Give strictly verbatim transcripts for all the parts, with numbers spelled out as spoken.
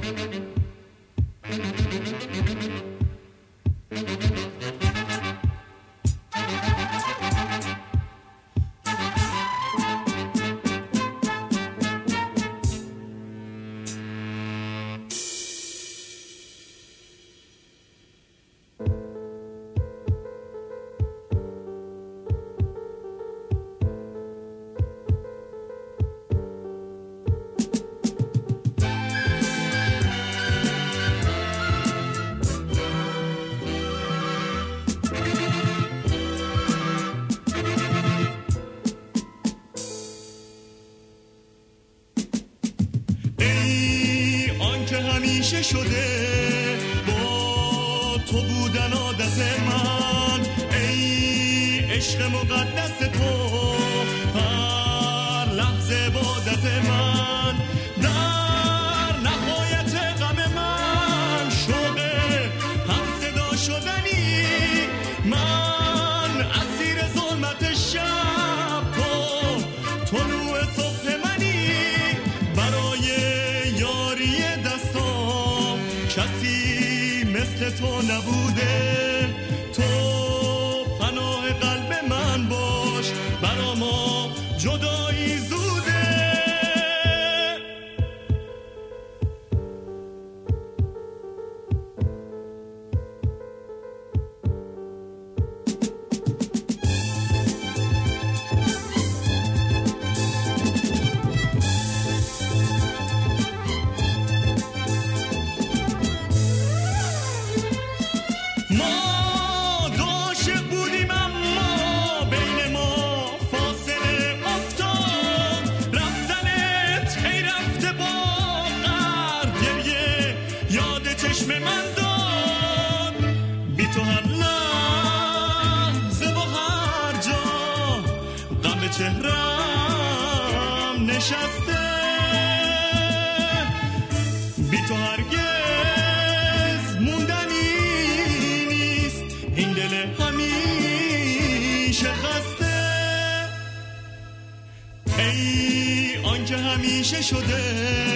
همیشه شده با تو بودن عادت من، ای عشق مقدس تو هر لحظه عبادت من. در نهایت غم من شوق هم صدا شدنی، من اسیر ظلمت شب، تو طلوع صبح منی. برای یاری دستام کسی مثل تو نبوده، تو پناه قلب من باش، برا ما جدایی زوده. چهرم نشسته، بی تو هرگز موندنی نیست، این دل همیشه خسته. ای آن که همیشه شده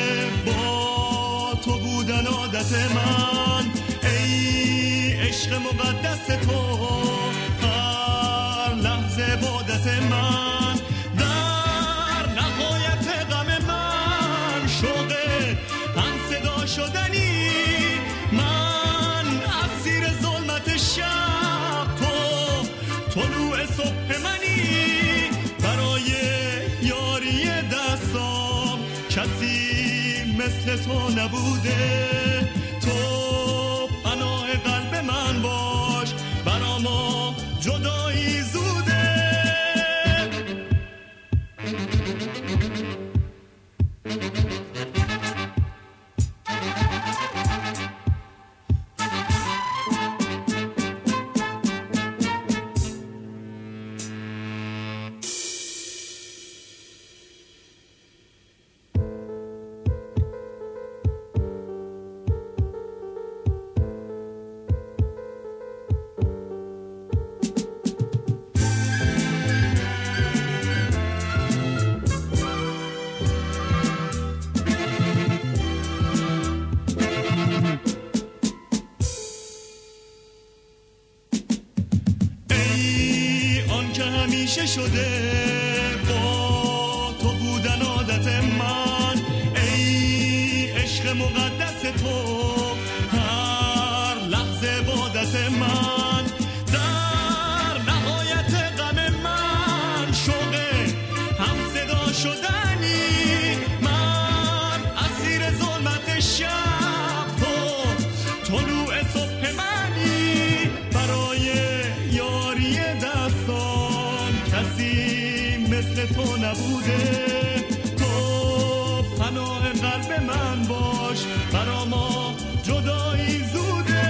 با تو بودن عادت من، ای عشق مقدس تو هر لحظه عبادت من. شدنی من اسیر ظلمت شب، تو طلوع صبح منی. برای یاری دستام کسی مثل تو نبوده، تو پناه قلب من باش، برا ما جدایی زوده. همیشه شده با تو بودن عادت من، ای عشق مقدس تو هر لحظه عبادت من. در نهایت غم من شوق هم صدا شدنی، من اسیر ظلمت شب، تو طلوع صبح منی. برای یاری دستان کسی مثل تو نبوده، تو پناه قلب من باش، برا ما جدایی زوده.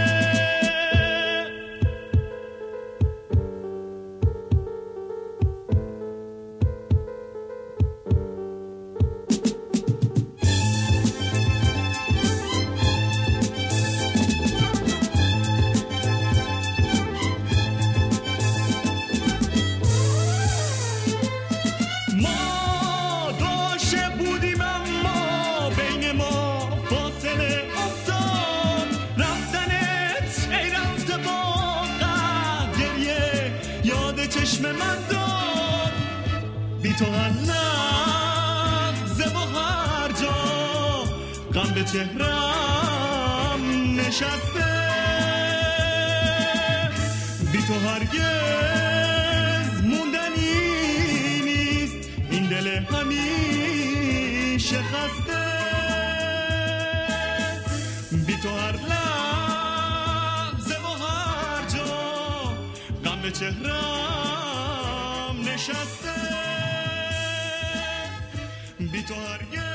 بی تو هر لحظه و هر جا غم به چهرم نشسته، بی تو هرگز موندنی نیست این دل همیشه خسته، بی تو هر لحظه و هر جا غم به چهرم نشسته، بی تو هرگز